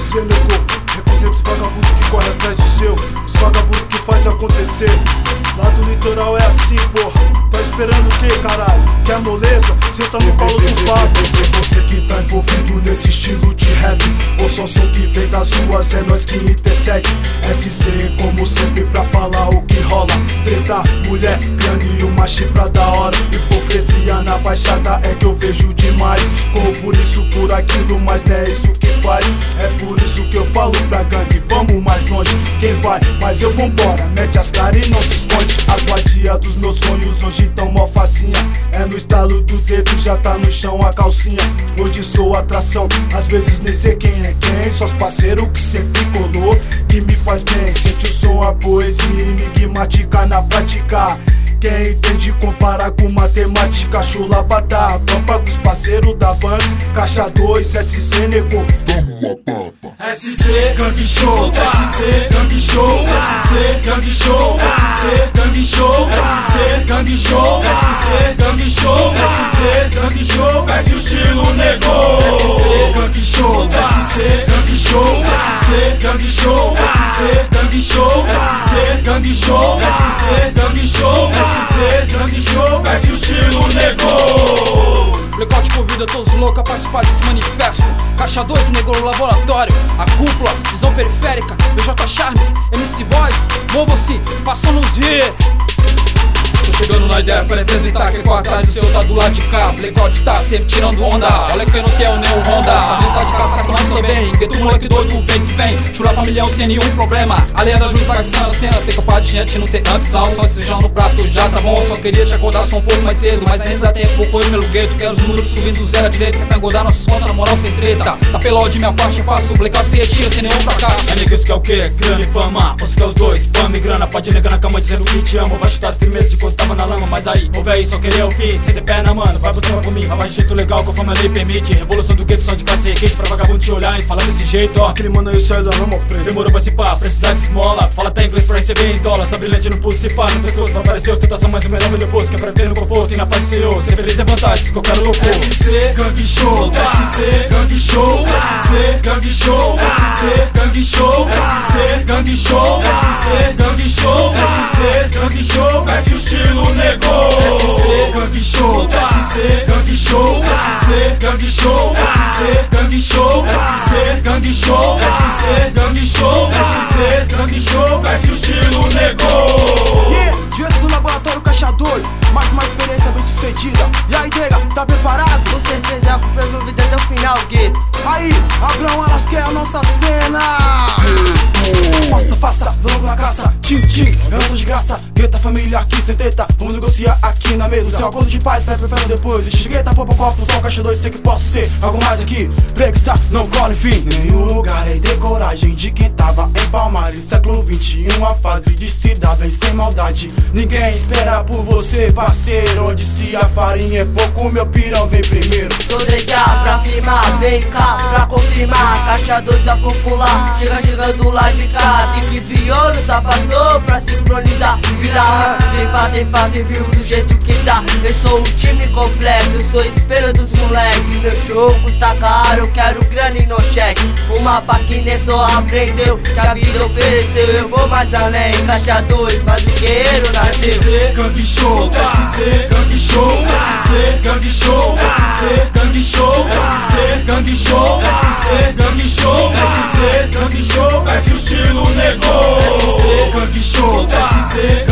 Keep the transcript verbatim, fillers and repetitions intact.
C, nego, representa os vagabundos que correm atrás do seu, os vagabundos que faz acontecer. Lá do litoral é assim, porra. Tá esperando o que, caralho? Quer moleza? Senta no colo do papo. Você que tá envolvido nesse estilo de rap, ou só som que vem das ruas, é nós que intercede. S C como sempre pra falar o que rola. Treta, mulher, grande e uma chifra da hora. Hipocrisia na baixada é que eu vejo demais. Corro por isso, por aquilo, mas não é isso que faz. É por isso que eu falo pra gangue, vamos mais longe. Quem vai, mas eu vambora, mete as caras e não se esconde. A guardia dos meus sonhos hoje tão mó facinha. É no estalo do dedo, já tá no chão a calcinha. Hoje sou atração, às vezes nem sei quem é quem. Só os parceiros que sempre colou, que me faz bem. Sente o som, a poesia enigmática na prática. Quem entende compara com matemática. Chula batá, pampa com os parceiros da banda. Caixa dois, S C, nego, tamo a pampa. S C, Gangue Show, S C, Gangue Show, S C, Gangue Show, S C, Gangue Show, S C, Gangue Show, S C, Gangue Show, S C, Gangue Show, pede o estilo nego. S C, Gangue Show, S C, Gangue Show, S C, Gangue Show, S C, Gangue Show, S C, Gangue Show, S C, Gangue Show, S C, Gangue Show, pede o estilo nego. Blackout convida todos os loucos a participar desse manifesto. Caixa dois, nego no laboratório. A cúpula, visão periférica, B J Charmes, M C Boys. Movam-se, façam-nos rir. Tô chegando na ideia pra representar quem corre atrás do seu tá do lado de cá. Blackout está sempre tirando onda. Olha que eu não tenho nenhum Honda. Fazendo tá de casca com nós também. Gueto moleque doido, vem que vem. Chula pra milhão sem nenhum problema. A lei da Júlia vai sendo a cena. Sei que eu paro de gente não tem ambição. Só esse feijão no prato já tá bom. Só queria te acordar só um pouco mais cedo. Mas ainda dá tempo, vou correr pelo gueto. Quero os números subindo do zero à direita. Que é pra engordar nossos contas na moral sem treta. Tá pelo de minha parte, eu faço. Blackout se retira sem nenhum fracasso. É niggas que é o que? Grana e fama. Ou se quer os dois, fama e grana. Pode negar na cama dizendo que te amo. Vai chutar os primeiros de quando tava na lama. Mas aí, ô véi, só queria o fim. Sem ter perna, mano, vai buscar por mim. Mas vai de jeito legal, conforme a lei permite. Revolução do gueto, só de classe quente. Pra vagabundo te olhar e falar desse jeito, ó. Aquele mano aí sai da rama, preto. Demorou pra se pá, precisar de esmola. Fala até inglês pra receber em dólar. Só brilhante no pulso, se pá, no pescoço. Vai aparecer ostentação, mas o melhor meu depois. Que é pra ter no conforto e na paz do Senhor. Ser feliz é vantagem, se qualquer louco. S C, Gangue Show, S C, Gangue Show, S C, Gangue Show, S C, Gangue Show, S C, Gangue Show, S C, Gangue Show, S C, Gangue Show, mete o estilo nego. S C, Gangue Show, S C, Gangue Show, S C, Gangue Show, S C, Gangue Show, S C, Gangue Show, S C, Gangue Show, S C, Gangue Show, mete o estilo nego. Yeah, direto do laboratório Caixa dois, mais uma experiência bem sucedida. E aí, nega, tá preparado? Com certeza a culpa é envolvida até o final, gueto. Aí, Abrão, elas querem a nossa cena. Faça, faça, vamos na caça. Tchim, tchim, eu não tô de graça. Gueta, família aqui sem treta. Vamos negociar aqui na mesa. Seu acordo de paz, vai prefere depois. Deixa gueta, pô, cofre, só Caixa dois. Sei que posso ser algo mais aqui. Preguiça, não cola, enfim. Nenhum lugar é de coragem de quem tava em Palmares. Século vinte e um, a fase de se dar bem sem maldade. Ninguém espera por você, parceiro. Onde se a farinha é pouco, meu pirão vem primeiro. Sou legal pra firmar, vem cá pra confirmar. Caixa dois a popular, chega chegando lá de cá. Pique viola, sapatou pra sincronizar. Vira rã, tem fato, tem fato e viu do jeito que tá. Eu sou o time completo, sou espelho dos moleque. Meu show custa caro, eu quero grana e no cheque. Uma pá que nem só aprendeu, que a vida ofereceu. Eu vou mais além, Caixa dois, mas o guerreiro nasceu. S C, Gangue Show, S C, Gangue Show, S C, Gangue Show, S C, Gangue Show, S C, Gangue Show, S C, Gangue Show, S C, Gangue Show, mete o estilo nego. S C, Gangue Show, S C,